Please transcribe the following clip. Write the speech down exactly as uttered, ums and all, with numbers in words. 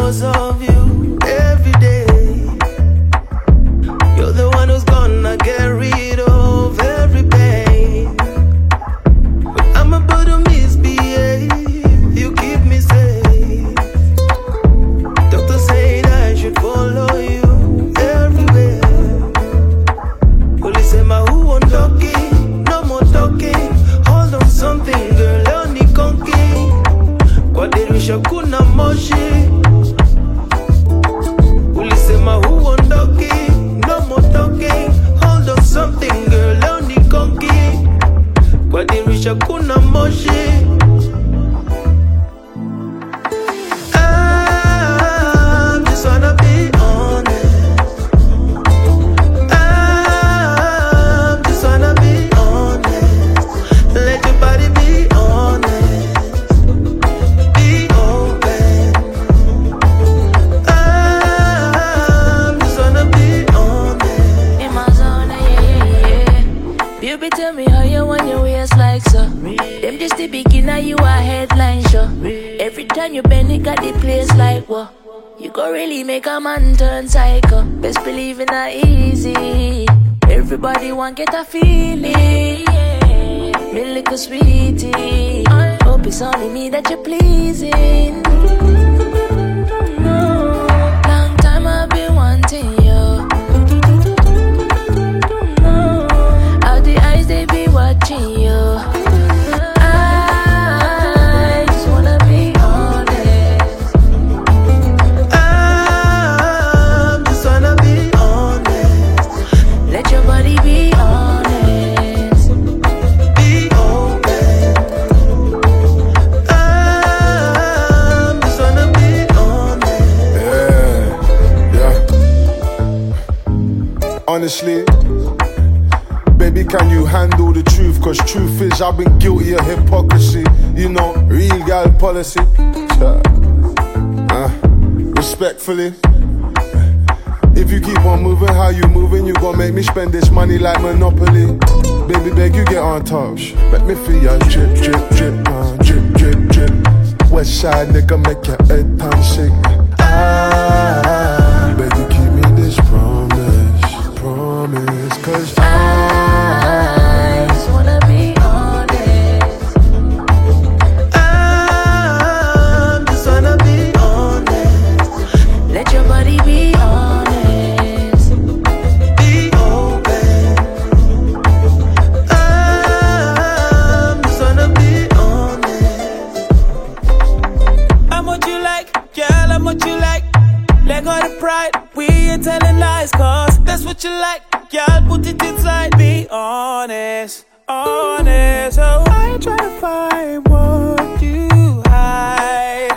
because of you every day. You're the one who's gonna get rid of every pain. But I'm about to misbehave, you keep me safe. Doctor said I should follow you everywhere. Police say my who won't talking, no more talking. Hold on something, girl, only conking. Kwa dirisha kuna moshi. Police say my who won't talking, no more talking. Hold on something, girl, only conking. Kwa dirisha kuna moshi. I just wanna be honest. I just wanna be honest. Let your body be honest. Be open. I just wanna be honest. In my zone, yeah, yeah, yeah. Baby, tell me how you want your waist like so. Them just the beginner, you a headline show. Every time you bend, it got the place like what? You go really make a man turn psycho. Best believe in that easy. Everybody want get a feeling. Me little sweetie. Hope it's only me that you're pleasing. Long time I've been wanting you. How the eyes they be watching you. I just wanna be honest. I just wanna be honest. Let your body be honest. Be open. I just wanna be honest. Yeah, yeah. Honestly, baby, can you handle the truth? Cause truth is, I've been guilty of hypocrisy. You know, real gal policy. Uh, respectfully, if you keep on moving how you moving, you gon' make me spend this money like Monopoly. Baby, beg you get on touch. Let me feel your drip, drip, drip, uh, drip, drip, drip. West side nigga make your head turn sick. Ah, beg you keep me this promise, promise. Cause I I just wanna be honest. I just wanna be honest. Let your body be honest. Be open. I just wanna be honest. I'm what you like, girl, I'm what you like. Let go of the pride, we ain't telling lies. Cause that's what you like, girl, put it inside. Be honest, honest. Oh, I ain't trying to find what you hide.